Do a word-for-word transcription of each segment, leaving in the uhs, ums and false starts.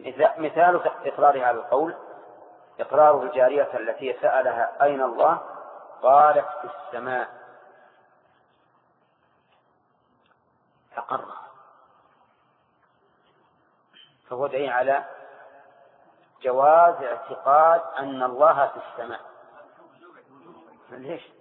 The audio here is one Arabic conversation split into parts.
مثال إقرارها على القول إقرار الجارية التي سألها أين الله قالت في السماء فقرها، فهو دليل على جواز اعتقاد أن الله في السماء. ليش؟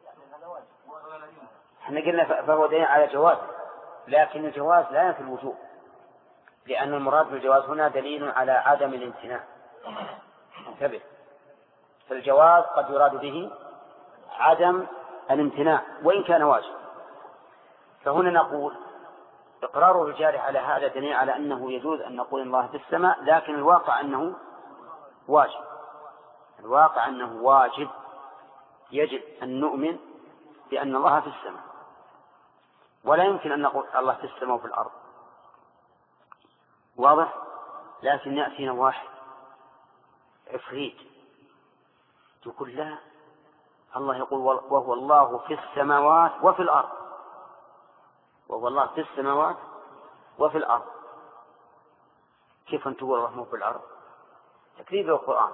احنا قلنا فهو دليل على جواز، لكن الجواز لا ينفي الوجوب، لأن المراد بالجواز هنا دليل على عدم الامتناع. انتبه، فالجواز قد يراد به عدم الامتناع وإن كان واجب. فهنا نقول إقرار الرجال على هذا دليل على أنه يجوز أن نقول الله في السماء، لكن الواقع أنه واجب. الواقع أنه واجب، يجب أن نؤمن بأن الله في السماء، ولا يمكن أن نقول الله في السماء وفي الأرض. واضح؟ لكن يأتينا واحد عفريت يقول لا، الله يقول وهو الله في السماوات وفي الأرض، وهو الله في السماوات وفي الأرض. كيف أن تقول الله في الأرض؟ تكذيب القرآن.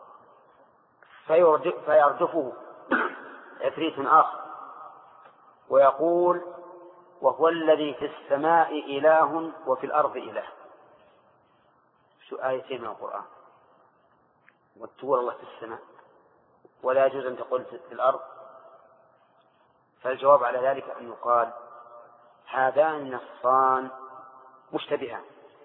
فيردفه عفريت آخر ويقول وهو الذي في السماء إله وفي الأرض إله. شو آيتين من القرآن، وتقول الله في السماء ولا يجوز أن تقول في الأرض. فالجواب على ذلك أن يقال هذان النصان مشتبهان،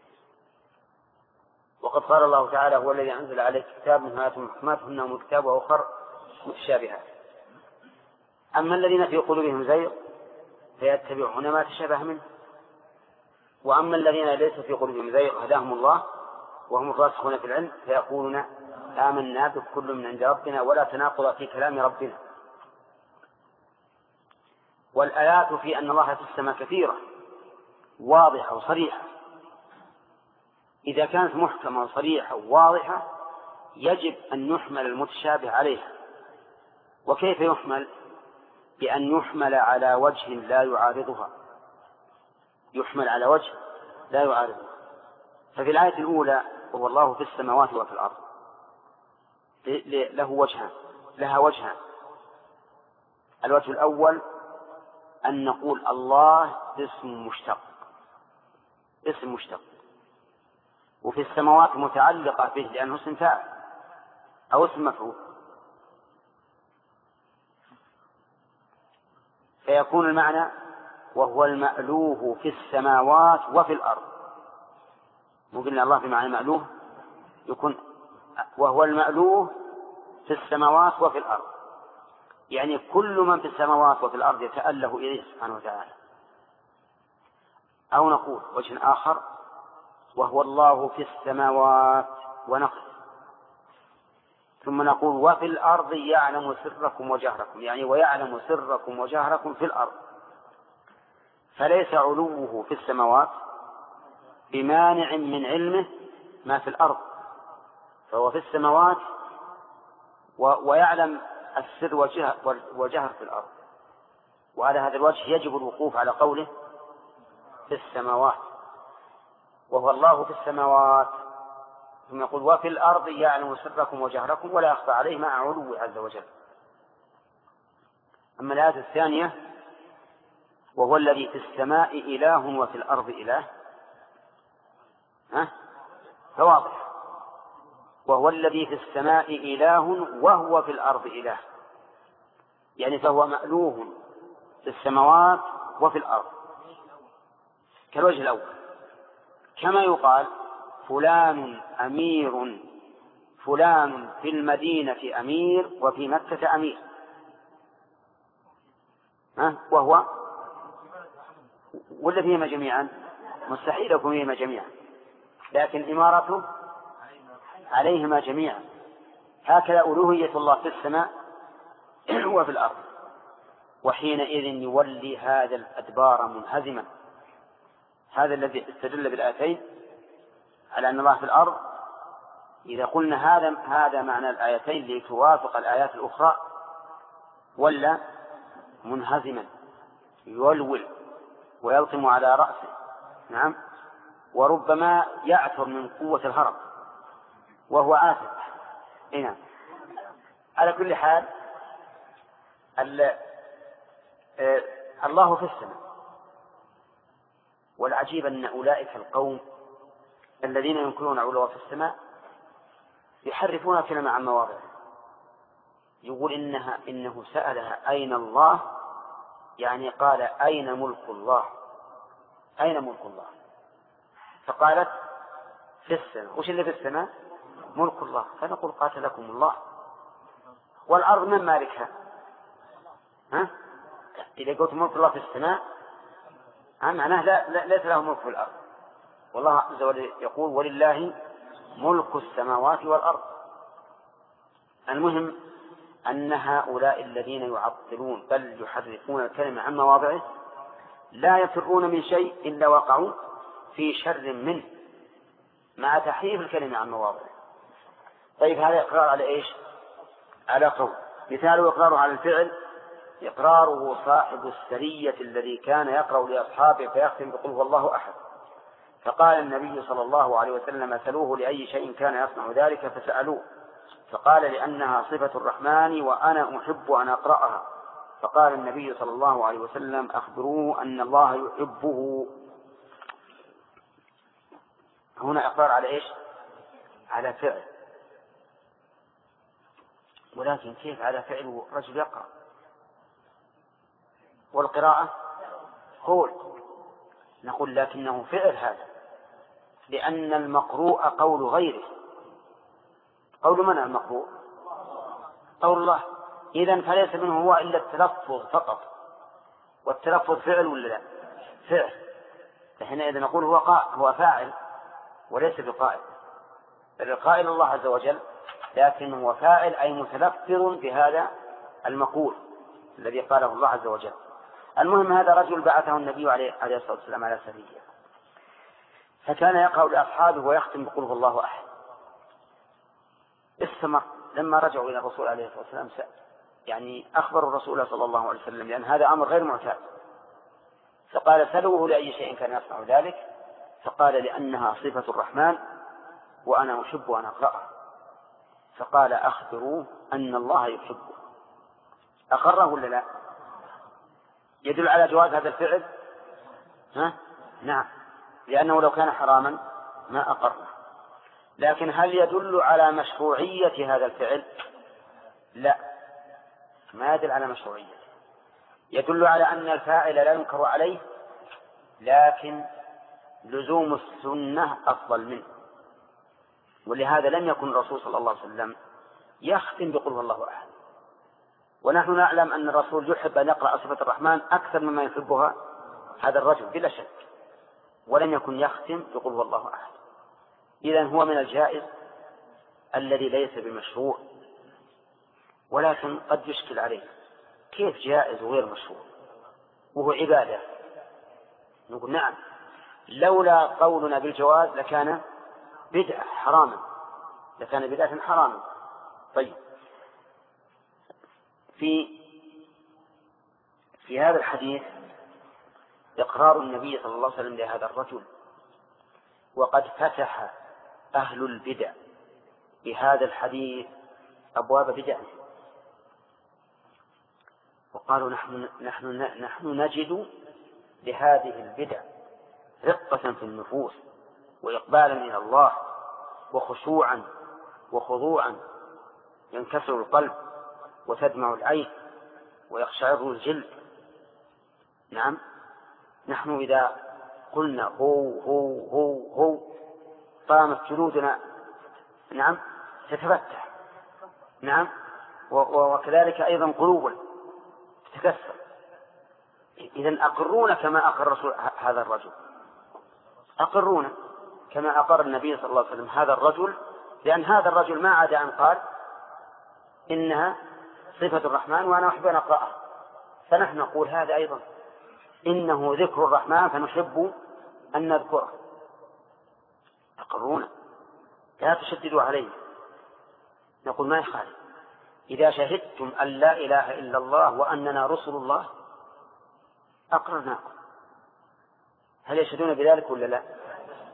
وقد قال الله تعالى هو الذي أنزل عليك كتاب منها محكمات هن أم الكتاب وأخر متشابهات. أما الذين في قلوبهم زيغ فيتبعون ما تشابه منه، وأما الذين ليس في قلوبهم زيغ هداهم الله وهم الراسخون في العلم فيقولون آمنا بكل من عند ربنا ولا تناقض في كلام ربنا. والآيات في أن الله في السماء كثيرة واضحة وصريحة. إذا كانت محكمة وصريحة وواضحة يجب أن يحمل المتشابه عليها. وكيف يحمل؟ بأن يحمل على وجه لا يعارضها، يحمل على وجه لا يعارضها. ففي الآية الأولى وهو الله في السماوات وفي الأرض له وجهان، لها وجهان. الوجه الأول أن نقول الله اسم مشتق، اسم مشتق، وفي السماوات متعلقة به لأنه اسم فاعل أو اسم مفعول، فيكون المعنى وهو المألوه في السماوات وفي الأرض. مو قلنا الله بمعنى مألوه، يكون وهو المألوه في السماوات وفي الأرض، يعني كل من في السماوات وفي الأرض يتأله إليه سبحانه وتعالى. أو نقول وجه آخر وهو الله في السماوات ونقص، ثم نقول وفي الأرض يعلم سركم وجهركم، يعني ويعلم سركم وجهركم في الأرض. فليس علوه في السماوات بمانع من علمه ما في الأرض، فهو في السماوات ويعلم السر والجهر في الأرض. وعلى هذا الوجه يجب الوقوف على قوله في السماوات، وهو الله في السماوات، ثم يقول وفي الأرض يعلم سركم وجهركم ولا يخفى عليه مع علو عز وجل. أما الآية الثانية وهو الذي في السماء إله وفي الأرض إله، ها فواضح، وهو الذي في السماء إله وهو في الأرض إله، يعني فهو مألوه في السماوات وفي الأرض كالوجه الأول. كما يقال فلان أمير، فلان في المدينة أمير وفي مكة أمير، ها وهو ولا فيهما جميعا؟ مستحيل يكون فيهما جميعا، لكن إمارته عليهما جميعا. هكذا ألوهية الله في السماء وفي الأرض. وحينئذ يولي هذا الأدبار منهزما. هذا الذي استدل بالآيتين على أن الله في الأرض. إذا قلنا هذا هذا معنى الآيتين لتوافق الآيات الأخرى، ولا منهزما يولول ويلطم على رأسه، نعم، وربما يعثر من قوة الهرم وهو آثم. هنا على كل حال الله في السماء، والعجيب أن أولئك القوم الذين ينكرون علوا في السماء يحرفون كلمة عن مواضعه. يقول إنها إنه سألها أين الله، يعني قال أين ملك الله، أين ملك الله، فقالت في السماء. وش اللي في السماء؟ ملك الله. فنقول قاتلكم الله. والأرض من مالكها؟ ها؟ إذا قلت ملك الله في السماء معناه لا, لا ليس له ملك في الأرض. والله عز وجل يقول ولله ملك السماوات والأرض. المهم أن هؤلاء الذين يعطلون بل يحرفون الكلمة عن مواضعه لا يفرون من شيء إلا وقعوا في شر منه مع تحريف الكلمة عن مواضعه. طيب هذا إقرار على إيش؟ على قول. مثاله إقراره على الفعل إقراره صاحب السرية الذي كان يقرأ لأصحابه فيختم بقل هو الله أحد، فقال النبي صلى الله عليه وسلم سألوه لأي شيء كان يصنع ذلك فسألوه، فقال لأنها صفة الرحمن وأنا أحب أن أقرأها، فقال النبي صلى الله عليه وسلم أخبروه أن الله يحبه. هنا إقرار على إيش؟ على فعل. ولكن كيف على فعل رجل يقرأ؟ والقراءة قول. نقول لكنه فعل هذا، لأن المقروء قول غيره. قول من المقروء؟ قول الله. إذن فليس منه هو إلا التلفظ فقط، والتلفظ فعل ولا لا؟ فعل. فحينئذ نقول هو هو فاعل وليس بقائل، بل القائل الله عز وجل، لكن هو فاعل أي متلفظ بهذا المقول الذي قاله الله عز وجل. المهم هذا رجل بعثه النبي عليه الصلاة والسلام على سرية، فكان يقرأ لأصحابه ويختم بقل هو الله أحد. استمر لما رجعوا إلى الرسول عليه الصلاة والسلام يعني أخبروا الرسول صلى الله عليه وسلم، لأن هذا أمر غير معتاد، فقال سألوه لأي شيء كان يصنع ذلك، فقال لأنها صفة الرحمن وأنا أحب أن أقرأها، فقال أخبروه أن الله يحبه. أقره ولا لا؟ يدل على جواز هذا الفعل؟ ها؟ نعم، لأنه لو كان حراما ما أقره. لكن هل يدل على مشروعية هذا الفعل؟ لا، ما يدل على مشروعية. يدل على أن الفاعل لا ينكر عليه، لكن لزوم السنة أفضل منه. ولهذا لم يكن الرسول صلى الله عليه وسلم يختم بقل هو الله أحد، ونحن نعلم أن الرسول يحب أن يقرأ صفة الرحمن أكثر مما يحبها هذا الرجل بلا شك، ولم يكن يختم بقل هو الله أحد. إذن هو من الجائز الذي ليس بمشروع. ولكن قد يشكل عليه كيف جائز وغير مشروع وهو عبادة؟ نقول نعم، لولا قولنا بالجواز لكان بدعة حراما، لكان بدعة حراما. طيب في في هذا الحديث إقرار النبي صلى الله عليه وسلم لهذا الرجل، وقد فتح أهل البدع بهذا الحديث أبواب بدع، وقالوا نحن, نحن, نحن نجد لهذه البدع رقة في النفوس وإقبالا إلى الله وخشوعا وخضوعا، ينكسر القلب وتدمع العين ويقشعر الجلد. نعم، نحن إذا قلنا هو هو هو هو قامت جلودنا نعم تتفتح، نعم، وكذلك أيضا قلوبنا تتكسر. إذن أقرون كما أقر رسول هذا الرجل، أقرون كما أقر النبي صلى الله عليه وسلم هذا الرجل، لأن هذا الرجل ما عدا أن قال إنها صفة الرحمن وأنا أحب أن أقرأها، فنحن نقول هذا أيضا إنه ذكر الرحمن فنحب أن نذكره. أقرون لا تشددوا عليه. نقول ما يخالف إذا شهدتم أن لا إله إلا الله وأننا رسل الله أقررناكم. هل يشهدون بذلك ولا لا؟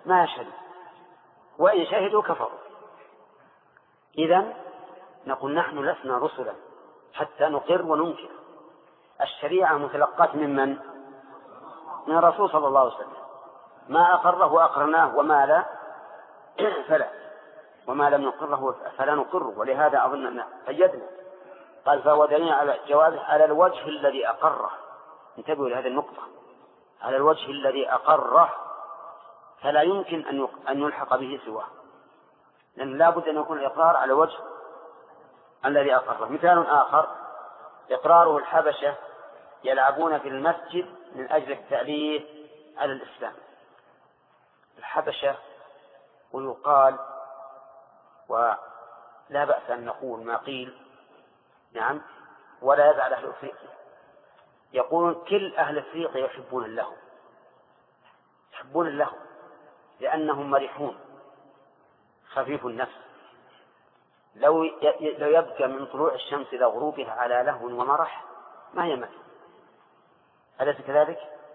ما يشهدون، وإن شهدوا كفروا. إذن نقول نحن لسنا رسلا حتى نقر وننكر. الشريعة متلقاة من من؟ من الرسول صلى الله عليه وسلم. ما أقره أقرناه وما لا فلا، وما لم نقره فلا نقره. ولهذا أظن أن قيدنا قال فهو دليل على جوازه على الوجه الذي أقره. انتبهوا لهذه النقطة، على الوجه الذي أقره، فلا يمكن أن يلحق به سواه، لأن لا بد أن يكون الإقرار على وجه الذي أقره. مثال آخر إقراره الحبشة يلعبون في المسجد من أجل التأليف على الإسلام. الحبشة، ويقال ولا بأس أن نقول ما قيل، نعم، ولا يزعل أهل أفريقيا، يقولون كل أهل أفريقيا يحبون اللهو، يحبون اللهو لأنهم مرحون خفيف النفس. لو لو يبقى من طلوع الشمس إلى غروبها على لهو ومرح ما يمت. أليس كذلك؟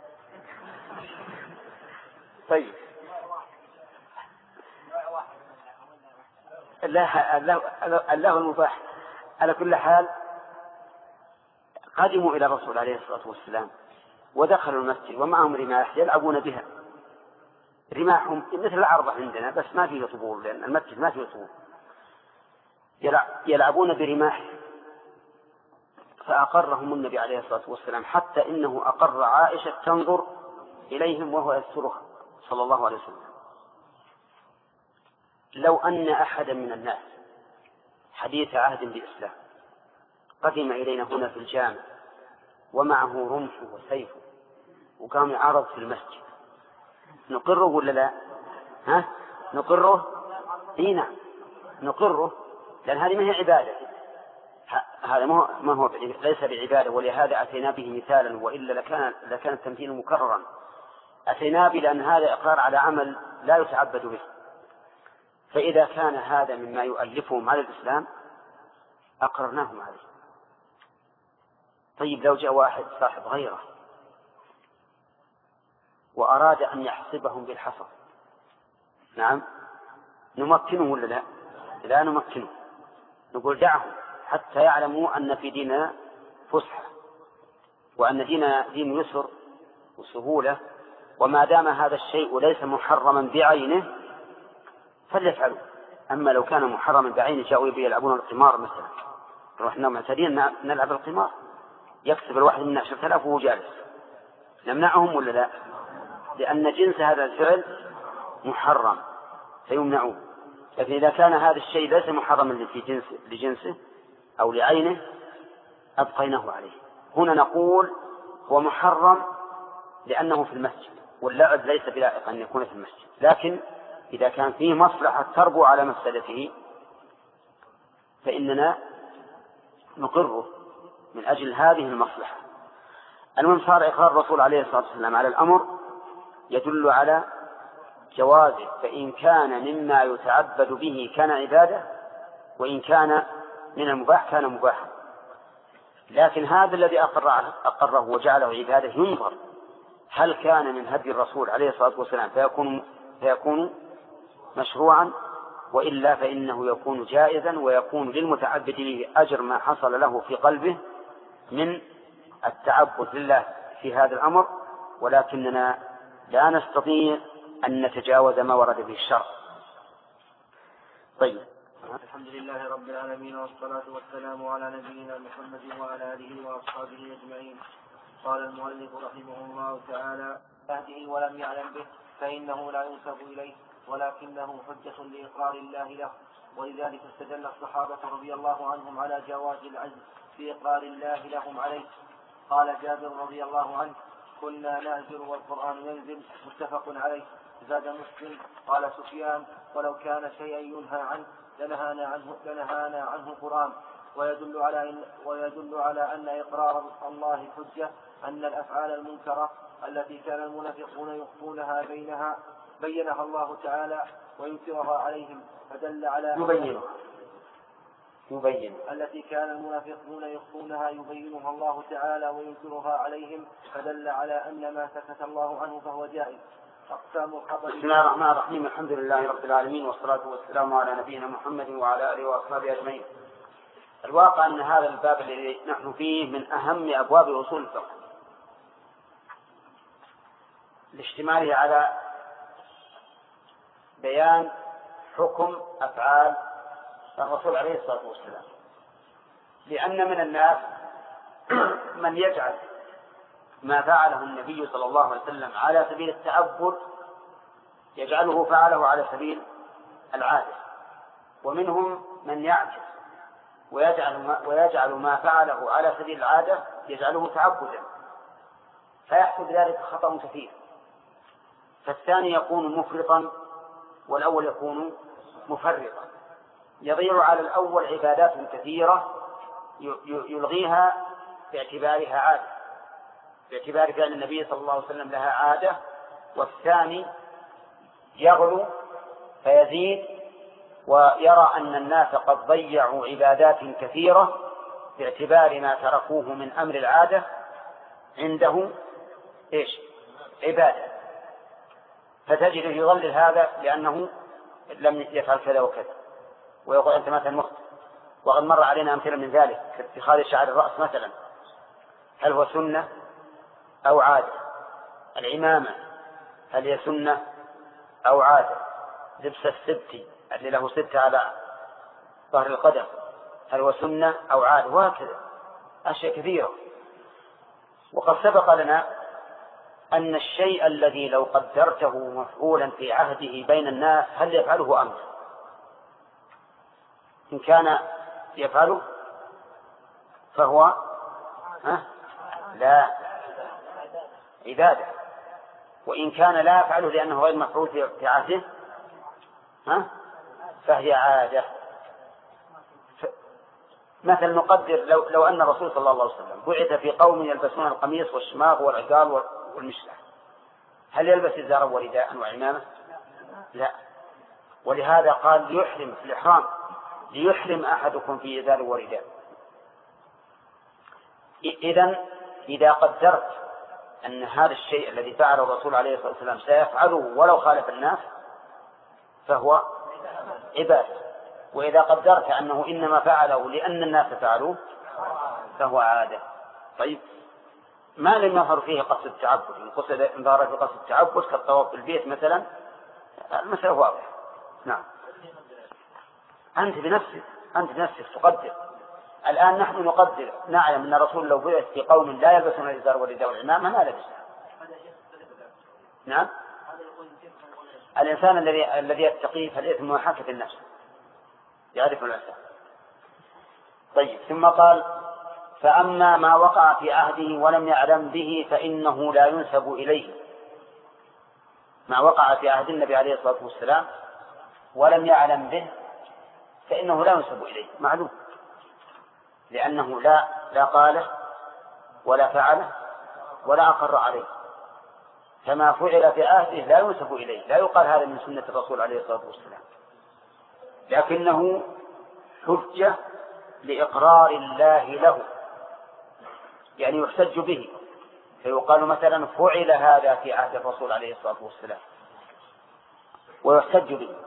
طيب، اللهو المباح. على كل حال قدموا إلى الرسول عليه الصلاة والسلام ودخلوا المسجد ومعهم رماح يلعبون بها. رماحهم مثل العرضة عندنا بس ما فيه طبول، لأن المسجد ما فيه طبول. يلعبون برماح، فأقرهم النبي عليه الصلاة والسلام، حتى إنه أقر عائشة تنظر إليهم وهو يسترها صلى الله عليه وسلم. لو أن أحدا من الناس حديث عهد بالإسلام قدم إلينا هنا في الجامع ومعه رمحه وسيفه وقام يعرض في المسجد، نقره ولا لا؟ ها؟ نقره؟ إينا نقره، لأن هذه ما هي عبادة، هذا ما هو ليس بعبادة. ولهذا أتينا به مثالا، وإلا لكان لكان التمثيل مكررا. أتينا به لأن هذا إقرار على عمل لا يتعبد به، فإذا كان هذا مما يؤلفهم على الإسلام أقررناهم عليه. طيب، لو جاء واحد صاحب غيره وأراد أن يحسبهم بالحصى، نعم، نمكنه ولا لا؟ لا نمكنه، نقول دعهم حتى يعلموا أن في ديننا فسحة، وأن ديننا دين يسر وسهولة، وما دام هذا الشيء ليس محرما بعينه فليفعلوا. أما لو كان محرما بعينه جاءوا يلعبون القمار مثلا، رحنا معتدين نلعب القمار، يكسب الواحد منا عشرة آلاف وهو جالس، نمنعهم ولا لا؟ لأن جنس هذا الفعل محرم فيمنعون. لكن إذا كان هذا الشيء ليس محرما في جنس لجنسه أو لعينه أبقيناه عليه. هنا نقول هو محرم لأنه في المسجد، واللعب ليس بلائق أن يكون في المسجد، لكن إذا كان فيه مصلحة تربو على مفسدته فإننا نقره من أجل هذه المصلحة. المهم صار إقرار الرسول عليه الصلاة والسلام على الأمر يدل على جوازه، فإن كان مما يتعبد به كان عبادة، وإن كان من المباح كان مباحا. لكن هذا الذي أقره, أقره وجعله عبادة ينظر هل كان من هدي الرسول عليه الصلاة والسلام فيكون, فيكون مشروعا، وإلا فإنه يكون جائزا، ويكون للمتعبد به أجر ما حصل له في قلبه من التعبد لله في هذا الأمر، ولكننا لا نستطيع أن نتجاوز ما ورد به الشرع. طيب، الحمد لله رب العالمين، والصلاة والسلام على نبينا محمد وعلى آله وأصحابه أجمعين. قال المؤلف رحمه الله تعالى: يهده ولم يعلم به فإنه لا ينسب إليه، ولكنه حجة لإقرار الله له. ولذلك استدل الصحابة رضي الله عنهم على جواز العزم في إقرار الله لهم عليه. قال جابر رضي الله عنه: كنا نهجر والقرآن ينزل، متفق عليه. زاد مسلم قال سفيان: ولو كان شيئا ينهى عنه لنهانا عنه, لنهانا عنه القرآن. ويدل على إن ويدل على أن إقرار الله حجة أن الأفعال المنكرة التي كان المنافقون يخفونها بينها بينها الله تعالى وينكرها عليهم، فدل على يبين يبين التي كان المنافقون يخفونها يبينها الله تعالى وينكرها عليهم، فدل على أن ما سكت الله عنه فهو جائز. بسم الله الرحمن الرحيم. الحمد لله رب العالمين، والصلاة والسلام على نبينا محمد وعلى آله وأصحابه أجمعين. الواقع أن هذا الباب الذي نحن فيه من أهم أبواب أصول الفقه لاشتماله على بيان حكم أفعال الرسول عليه الصلاة والسلام، لأن من الناس من يجعل ما فعله النبي صلى الله عليه وسلم على سبيل التعبد يجعله فعله على سبيل العادة، ومنهم من يعجز ويجعل ما, ويجعل ما فعله على سبيل العادة يجعله تعبدا، فيحصل ذلك خطأ كثير. فالثاني يكون مفرطا والأول يكون مفرطا، يضيع على الأول عبادات كثيرة يلغيها باعتبارها عادة، باعتبار فعل النبي صلى الله عليه وسلم لها عادة، والثاني يغلو فيزيد ويرى أن الناس قد ضيعوا عبادات كثيرة باعتبار ما تركوه من أمر العادة عنده إيش؟ عبادة، فتجد يضلل هذا لأنه لم يفعل كذا وكذا، ويقول أنت مثلا مخطئ. وقد مر علينا أمثلة من ذلك كاتخاذ شعر الرأس مثلا، هل هو سنة أو عادة؟ العمامة هل هي سنة أو عادة؟ لبس السبت الذي له ستة على ظهر القدم هل هو سنة أو عادة؟ وهكذا أشياء كثيرة. وقد سبق لنا أن الشيء الذي لو قدرته مفعولا في عهده بين الناس هل يفعله أمر؟ إن كان يفعله فهو ها؟ لا عبادة، وإن كان لا يفعله لأنه غير مفعول في عهده ها؟ فهي عادة. ف... مثل نقدر لو, لو أن الرسول صلى الله عليه وسلم بعث في قوم يلبسون القميص والشماغ والعقال والمشلح، هل يلبس إزارا ورداء وعمامة؟ لا. ولهذا قال يحرم في الإحرام ليحرم أحدكم في إزار ورداء. إذن إذا قدرت أن هذا الشيء الذي فعله الرسول عليه الصلاة والسلام سيفعله ولو خالف الناس فهو عبادة، وإذا قدرت أنه إنما فعله لأن الناس فعلوه فهو عادة. طيب ما لم يظهر فيه قصد التعبد، إن قصد إن ظهر في قصد التعبد كالطواف بالبيت مثلا المسألة واضحة. نعم، أنت بنفسك أنت بنفسك تقدر. الآن نحن نقدر نعلم أن الرسول لو بعث في قوم لا يلبسون الإزار والرداء والعمامة ما لبسها. نعم، الإنسان الذي الذي يتقي فالإثم محاكة النفس يعرف الإنسان. طيب، ثم قال فأما ما وقع في عهده ولم يعلم به فإنه لا ينسب إليه. ما وقع في عهد النبي عليه الصلاة والسلام ولم يعلم به فإنه لا ينسب إليه، معلوم، لأنه لا لا قاله ولا فعله ولا أقر عليه، كما فعل في عهده لا ينسب إليه، لا يقال هذا من سنة الرسول عليه الصلاة والسلام، لكنه حجة لإقرار الله له، يعني يحتج به، فيقال مثلا فعل هذا في عهد الرسول عليه الصلاة والسلام ويحتج به.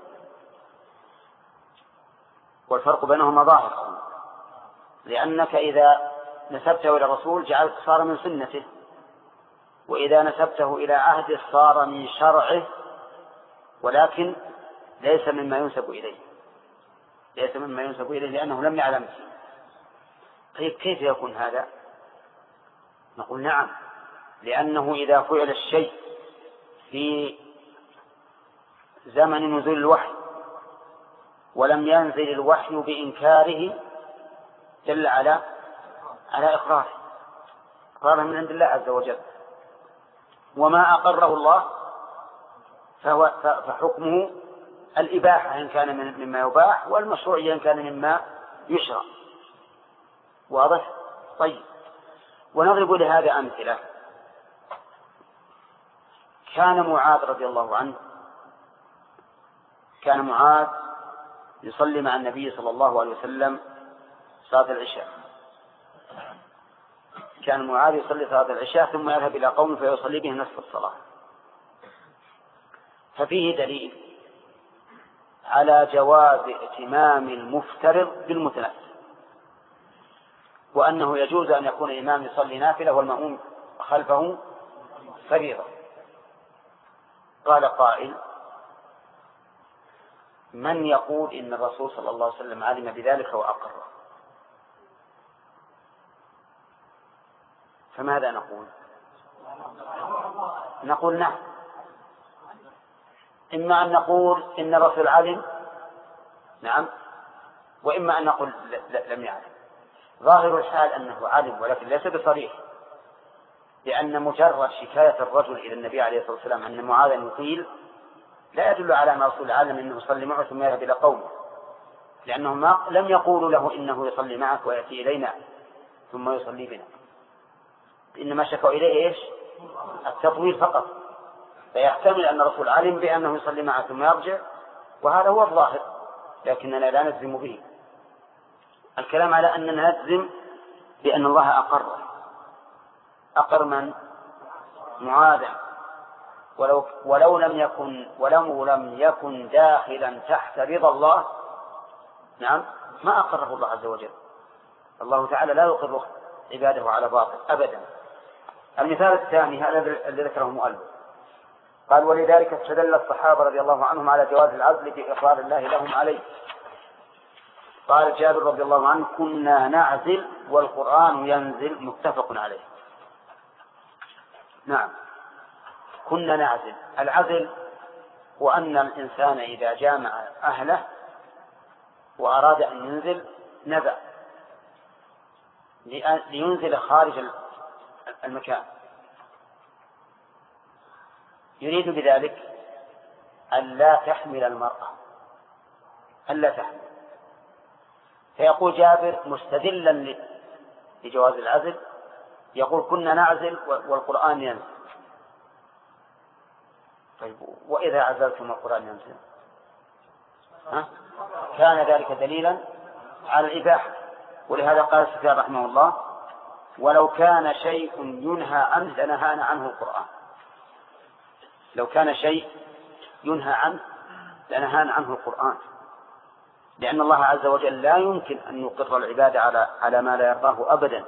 والفرق بينهما ظاهر، لأنك إذا نسبته إلى الرسول جعلت صار من سنته، وإذا نسبته إلى عهده صار من شرعه، ولكن ليس مما ينسب إليه، ليس مما ينسب إليه لأنه لم يعلم فيه. طيب كيف يكون هذا؟ نقول نعم، لأنه إذا فعل الشيء في زمن نزول الوحي ولم ينزل الوحي بإنكاره دل على على إقراره إقراره من عند الله عز وجل، وما أقره الله فهو فحكمه الإباحة إن كان مما يباح، والمشروعية إن كان مما يشرع. واضح؟ طيب، ونضرب لهذا أمثلة. كان معاذ رضي الله عنه كان معاذ يصلي مع النبي صلى الله عليه وسلم صلاة العشاء. كان معاذ يصلي صلاة العشاء ثم يذهب إلى قوم فيصلي به نصف الصلاة. ففيه دليل على جواز ائتمام المفترض بالمتنفل، وأنه يجوز أن يكون الإمام يصلي نافلة والمأموم خلفه فريضة. قال قائل: من يقول إن الرسول صلى الله عليه وسلم علم بذلك وأقره؟ فماذا نقول؟ نقول نعم. إما أن نقول إن الرسول علم، نعم، وإما أن نقول لم يعلم. ظاهر الحال أنه علم، ولكن ليس بصريح، لأن مجرد شكاية الرجل إلى النبي عليه الصلاة والسلام أن معاذا يطيل لا يدل على أن الرسول علم أنه يصلي معه ثم يذهب إلى قومه، لأنهم ما لم يقولوا له إنه يصلي معك ويأتي إلينا ثم يصلي بنا، إنما شكوا إليه إيش؟ التطويل فقط. فيحتمل أن الرسول علم بأنه يصلي معه ثم يرجع، وهذا هو الظاهر، لكننا لا نجزم به. الكلام على أننا نجزم بأن الله أقر أقر من؟ معاذ، ولو, ولو لم يكن ولو لم يكن داخلا تحت رضا الله، نعم، ما أقره الله عز وجل. الله تعالى لا يقر عباده على باطل أبدا. المثال الثاني هذا الذي ذكره المؤلف، قال: ولذلك استدل الصحابة رضي الله عنهم على جواز العزل بإقرار الله لهم عليه. قال جابر رضي الله عنه: كنا نعزل والقرآن ينزل، متفق عليه. نعم، كنا نعزل. العزل هو أن الإنسان إذا جامع أهله وأراد أن ينزل نزل لينزل خارج المكان، يريد بذلك أن لا تحمل المرأة، أن لا تحمل. فيقول جابر مستدلا لجواز العزل، يقول: كنا نعزل والقرآن ينزل. طيب، وإذا عزلتم القرآن ينزل؟ ها؟ كان ذلك دليلا على الإباحة. ولهذا قال سفيان رحمه الله: ولو كان شيء ينهى عنه لنهانا عنه القرآن. لو كان شيء ينهى عنه لنهانا عنه القرآن، لأن الله عز وجل لا يمكن أن يقر العباد على على ما لا يرضاه أبدا،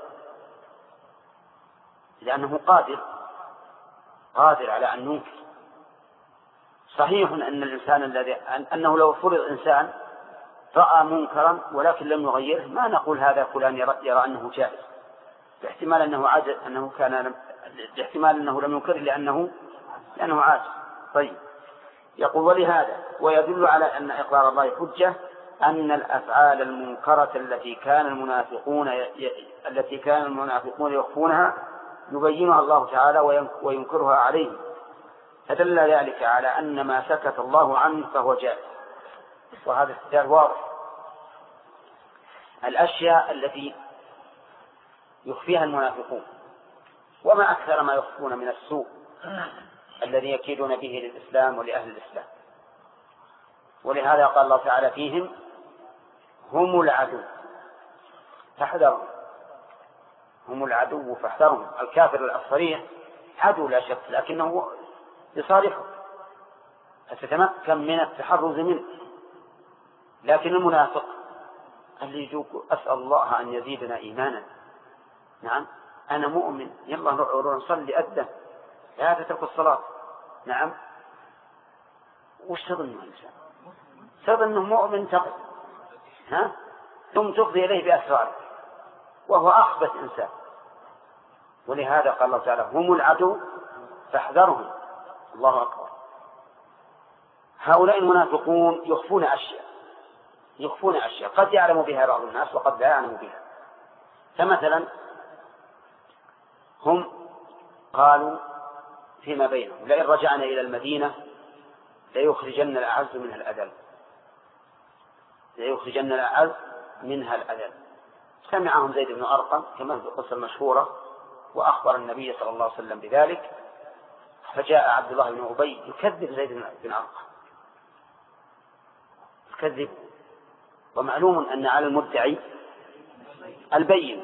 لأنه قادر قادر على أن ينكر. صحيح أن الإنسان الذي أنه لو فرض إنسان رأى منكرا ولكن لم يغيره، ما نقول هذا فلان يرى, يرى أنه جائز، باحتمال أنه عاجز، أنه كان باحتمال أنه لم ينكره لأنه لأنه عاجز. طيب، يقول: ولهذا ويدل على أن إقرار الله حجة أن الأفعال المنكرة التي كان المنافقون ي... التي كان المنافقون يخفونها يبينها الله تعالى وينكرها عليه، فدل ذلك على أن ما سكت الله عنه فهو جائز. وهذا استدلال واضح. الأشياء التي يخفيها المنافقون، وما أكثر ما يخفون من السوء الذي يكيدون به للإسلام ولأهل الإسلام. ولهذا قال الله تعالى فيهم: هم العدو فاحذرهم. هم العدو فاحذرهم. الكافر الصريح عدو لا شك، لكنه يصالحه فتتمكن من التحرز منه. لكن المنافق اللي يجوك: أسأل الله أن يزيدنا إيمانا، نعم، أنا مؤمن، يلا نصلي أذن، لا تترك الصلاة، نعم، وش تظن الإنسان؟ تظن أنه مؤمن تقل، ها؟ ثم تفضي إليه بأسرار، وهو أخبث إنسان. ولهذا قال الله تعالى: هم العدو فاحذرهم. الله أكبر. هؤلاء المنافقون يخفون أشياء يخفون أشياء قد يعلم بها بعض الناس وقد لا يعلم بها. فمثلا هم قالوا فيما بينهم: لئن رجعنا إلى المدينة ليخرجن الأعز منها الأذل ليخرجن الأعز منها الأذل. سمعهم زيد بن أرقم كما في القصة المشهورة، وأخبر النبي صلى الله عليه وسلم بذلك، فجاء عبد الله بن أبي يكذب زيد بن أرقم، يكذب، ومعلوم أن على المدعي البين،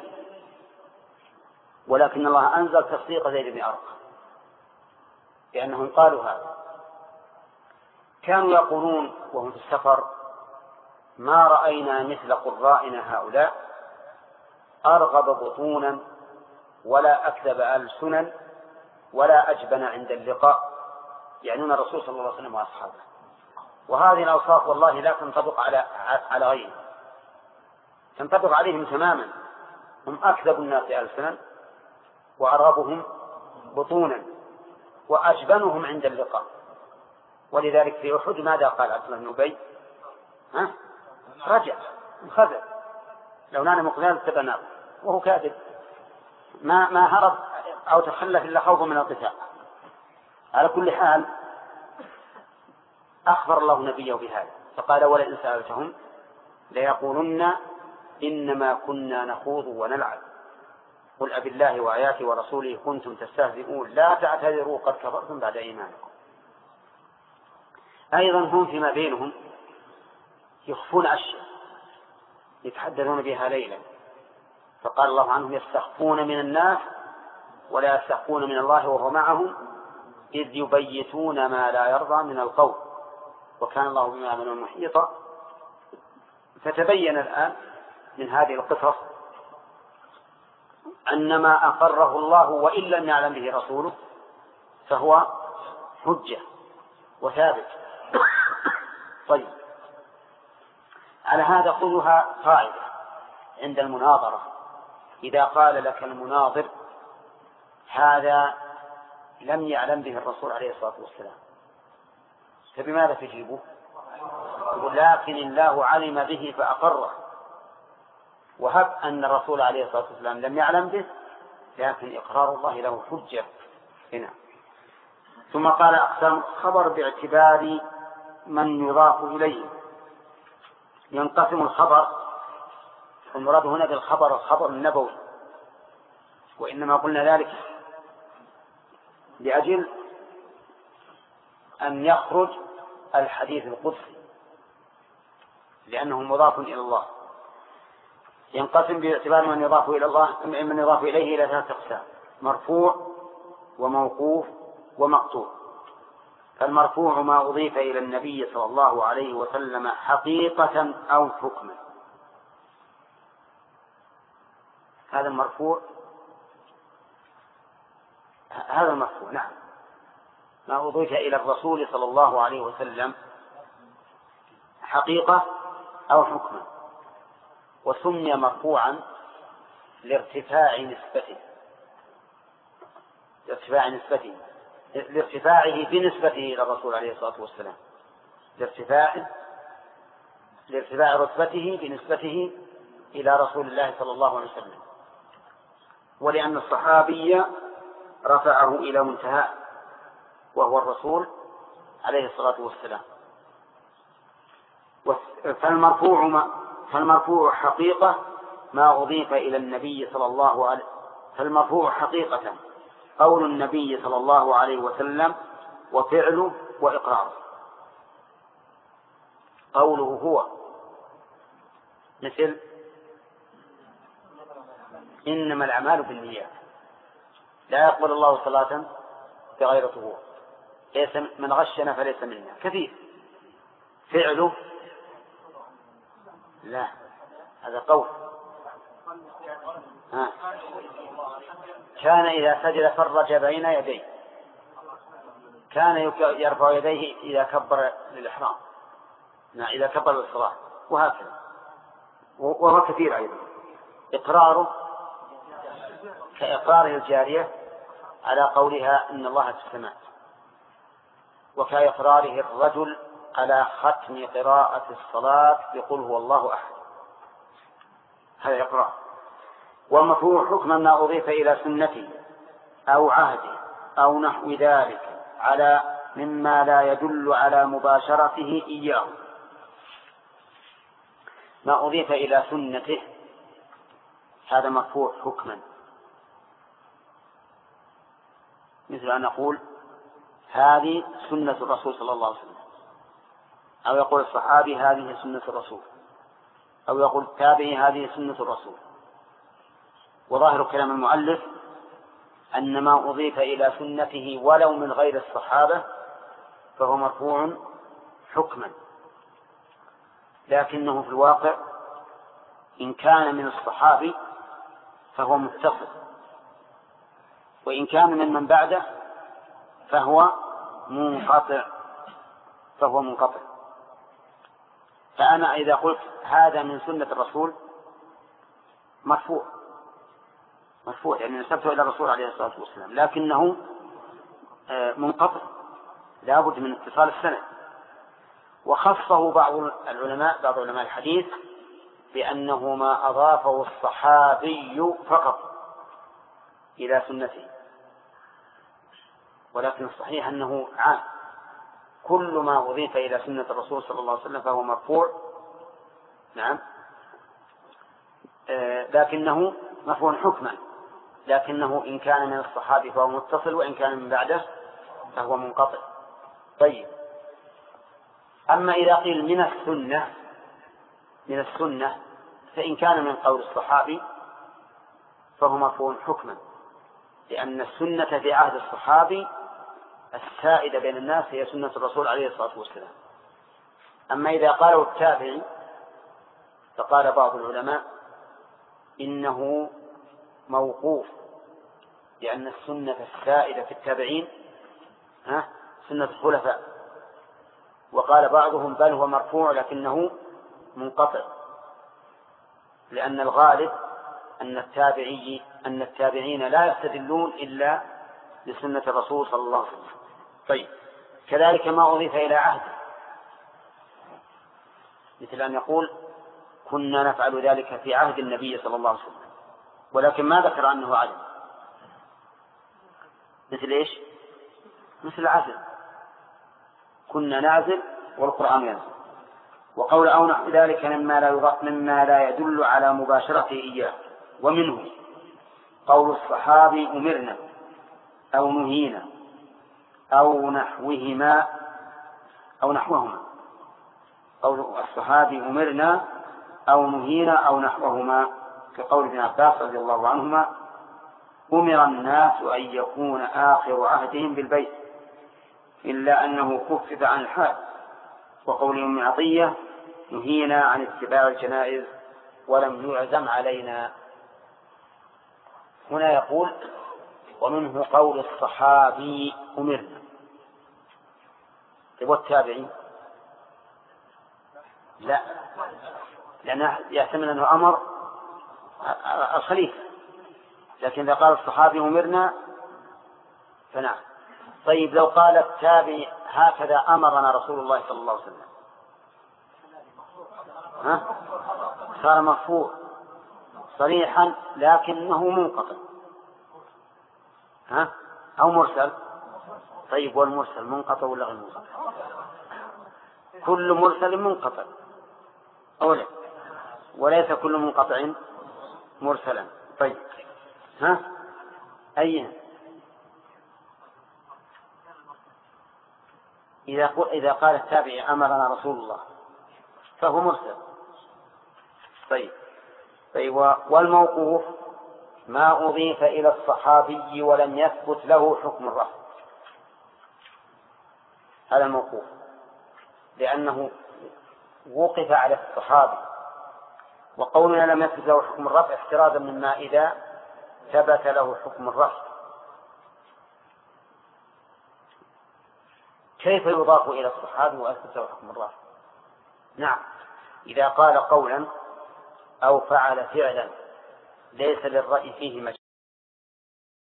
ولكن الله أنزل تصديق زيد بن أرقم لأنهم قالوا هذا. كانوا يقولون وهم في السفر: ما رأينا مثل قرائنا هؤلاء أرغب بطونا ولا أكذب ألسنا ولا أجبن عند اللقاء، يعنون الرسول صلى الله عليه وسلم وأصحابه. وهذه الأوصاف والله لا تنطبق على على غيرهم، تنطبق عليهم تماما. هم أكذب الناس ألسنا وأرغبهم بطونا وأجبنهم عند اللقاء. ولذلك في أحد ماذا قال عبد الله بن أبي؟ ها؟ رجع انخذل، لو نال مقدار تبناه، وهو كاذب، ما ما هرب أو تخلف إلا خوفا من القتال. على كل حال أخبر الله نبيه بهذا فقال: ولئن سألتهم ليقولن إنما كنا نخوض ونلعب قل أبي الله وآياته ورسوله كنتم تستهزئون لا تعتذروا قد كفرتم بعد إيمانكم. أيضا هم فيما بينهم يخفون أشياء يتحدثون بها ليلا، فقال الله عنهم: يستخفون من الناس ولا يستخفون من الله وهو معهم إذ يبيتون ما لا يرضى من القول وكان الله بما يعملون محيطا. فتبين الآن من هذه القصص أن ما أقره الله وإن لم يعلم به رسوله فهو حجة وثابت. طيب، على هذا خذها قاعدة عند المناظرة: إذا قال لك المناظر هذا لم يعلم به الرسول عليه الصلاة والسلام فبماذا تجيبه؟ لكن الله علم به فأقره. وهب أن الرسول عليه الصلاة والسلام لم يعلم به لكن إقرار الله له حجة هنا. ثم قال: أقسام خبر باعتبار من يضاف إليه. ينقسم الخبر، المراد هنا بالخبر الخبر النبوي، وإنما قلنا ذلك لأجل أن يخرج الحديث القدسي لأنه مضاف إلى الله. ينقسم باعتبار من يضاف إلى الله من يضاف إليه إلى ثلاثة أقسام: مرفوع وموقوف ومقطوع. فالمرفوع ما أضيف إلى النبي صلى الله عليه وسلم حقيقة أو حكما، هذا المرفوع هذا المرفوع نعم، ما أضيف إلى الرسول صلى الله عليه وسلم حقيقة أو حكما. وسمي مرفوعا لارتفاع نسبته لارتفاع نسبته لارتفاعه بنسبته إلى الرسول عليه الصلاة والسلام، لارتفاع لارتفاع رتبته بنسبته إلى رسول الله صلى الله عليه وسلم، ولأن الصحابي رفعه إلى منتهى وهو الرسول عليه الصلاة والسلام. فالمرفوع ما فالمرفوع حقيقة ما أضيف إلى النبي صلى الله عليه فالمرفوع حقيقة قول النبي صلى الله عليه وسلم وفعله وإقراره. قوله هو مثل إنما الأعمال بالنيات، لا يقبل الله صلاة بغير طهور، ليس من غشنا فليس منا. كثير. فعله لا، هذا قول. ها. كان إذا سجد فرج بين يديه، كان يرفع يديه إذا كبر للإحرام، إذا كبر للصلاة، وهكذا. وهو كثير أيضا. إقراره كإقراره الجارية على قولها إن الله في السماء، وكإقراره الرجل على ختم قراءة الصلاة بقول هو الله أحد، هذا إقرار. والمرفوع حكما ما أضيف إلى سنته أو عهده أو نحو ذلك على مما لا يدل على مباشرته إياه. ما أضيف إلى سنته هذا مرفوع حكما، مثل أن نقول هذه سنة الرسول صلى الله عليه وسلم، أو يقول الصحابي هذه سنة الرسول، أو يقول التابعي هذه سنة الرسول. وظاهر كلام المؤلف أن ما أضيف إلى سنته ولو من غير الصحابة فهو مرفوع حكما، لكنه في الواقع إن كان من الصحابي فهو متصل، وإن كان ممن بعده فهو منقطع فهو منقطع فأنا إذا قلت هذا من سنة الرسول مرفوع مرفوع يعني نسبته إلى الرسول عليه الصلاة والسلام، لكنه منقطع لا بد من اتصال السند. وخصه بعض العلماء بعض علماء الحديث بأنه ما أضافه الصحابي فقط إلى سنته، ولكن الصحيح أنه عام، كل ما أضيف إلى سنة الرسول صلى الله عليه وسلم فهو مرفوع. نعم آه لكنه مرفوع حكما، لكنه إن كان من الصحابي فهو متصل، وإن كان من بعده فهو منقطع. طيب، أما إذا قيل من السنة من السنة فإن كان من قول الصحابي فهو مرفوع حكما، لأن السنة في عهد الصحابي السائدة بين الناس هي سنة الرسول عليه الصلاة والسلام. أما إذا قاله التابعي فقال بعض العلماء إنه موقوف، لأن السنة السائدة في التابعين ها سنة الخلفاء. وقال بعضهم بل هو مرفوع لكنه منقطع، لأن الغالب أن التابعي أن التابعين لا يستدلون إلا لسنة الرسول صلى الله عليه وسلم. طيب، كذلك ما أضيف إلى عهده، مثل أن يقول كنا نفعل ذلك في عهد النبي صلى الله عليه وسلم، ولكن ما ذكر أنه عدل، مثل إيش؟ مثل العزل، كنا نعزل والقرآن ينزل. وقول أو نحو ذلك مما لا مما لا يدل على مباشرته إياه. ومنه قول الصحابي أمرنا أو نهينا أو نحوهما أو نحوهما قول الصحابي أمرنا أو نهينا أو نحوهما، كقول ابن عباس رضي الله عنهما أمر الناس أن يكون آخر عهدهم بالبيت إلا أنه خفف عن الحال. وقول أم عطية نهينا عن اتباع الجنائز ولم يعزم علينا. هنا يقول ومنه قول الصحابي أمرنا، والتابعي لا، لأنه يحتمل أنه أمر الخليفة، لكن إذا قال الصحابي أمرنا فنعم. طيب، لو قال التابعي هكذا أمرنا رسول الله صلى الله عليه وسلم ها صار مرفوع صريحا لكنه منقطع ها أو مرسل. طيب، والمرسل منقطع ولا غير منقطع؟ كل مرسل منقطع أولا، وليس كل منقطع مرسلا. طيب، ها أيها إذا إذا قال التابعي أمرنا رسول الله فهو مرسل. طيب طيب والموقوف ما أضيف إلى الصحابي ولم يثبت له حكم الرفع، هذا الموقوف لأنه وقف على الصحابي، وقولنا لم يثبت له حكم الرفع احترازا مما إذا ثبت له حكم الرفع. كيف يضاف إلى الصحابي ويثبت له حكم الرفع؟ نعم، إذا قال قولا أو فعل فعلا ليس للرأي فيه مجال